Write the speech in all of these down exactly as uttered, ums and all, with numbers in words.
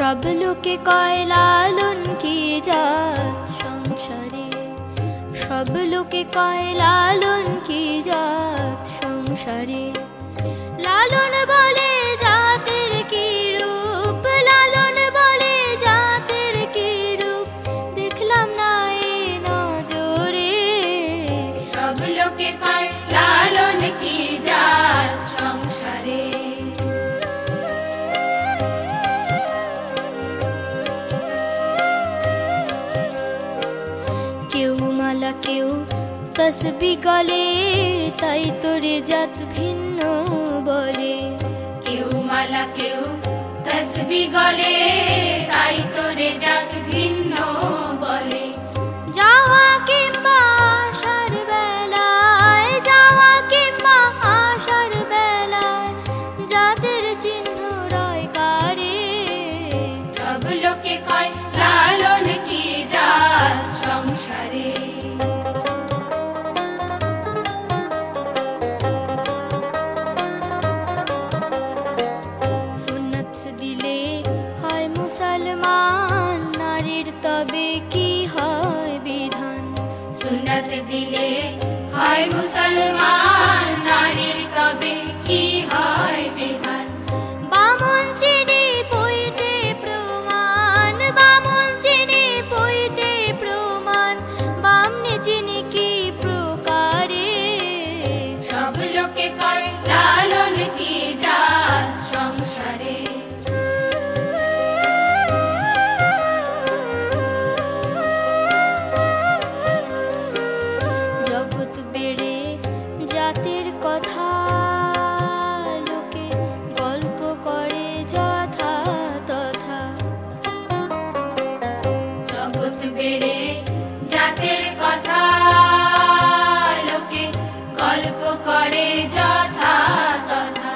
সব লোকে কয় লালন কি জাত সংসারে, সব লোকে কয় লালন কি জাত সংসারে। লালন বলে জাতের কি রূপ, লালন বলে জাতের কি রূপ, দেখলাম না এ নজরে। সব লোকে কয় লালন কি জাত সংসারে। কেউ মালা কেউ তসবি গলে, তাই তোরে জাত ভিন্ন বলে। কেউ মালা কেউ তসবি গলে, তাই তোরে জাত ভিন্ন বলে। যাওয়া কিংবা আসার বেলায়, যাওয়া কিংবা আসার বেলায়, জাতের চিহ্ন রয় কারে। সব লোকে কয় লালন কি জাত সংসারে। সুন্নত দিলে হয় মুসলমান, নারীর তবে কি হয় বিধান। সুন্নত দিলে হয় মুসলমান, নারীর তবে কি হয় বিধান। বামন চিনি পইতে প্রমাণ, বামন চিনি পইতে প্রমাণ, বামনে চিনি কি প্রকারে। সব লোকে কয় লালন কি জাত সংসারে। জগৎ বেড়ে জাতের কথা, লোকে গল্প করে যথা তথা। জগৎ বেড়ে জাতের কথা, লোকে গল্প করে যথা তথা।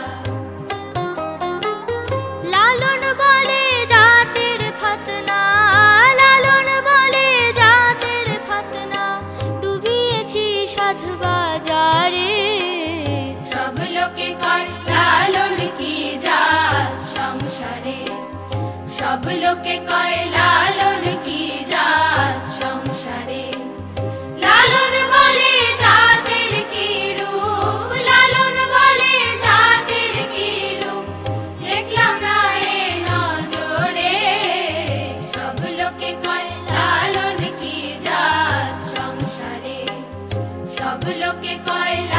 লালন বলে জাতের ফাতনা, লালন বলে জাতের ফাতনা, ডুবিয়েছি সাধু বাজারে। সব লোকে কয় লালন কি জাত সংসারে। সব লোকে কয় লালন কি জাত সংসারে। লালন বলে জাতের কি রূপ, লালন বলে জাতের কি রূপ, দেখলাম না এ নজরে। সব লোকে কয় লালন কি জাত সংসারে। সব লোকে কয়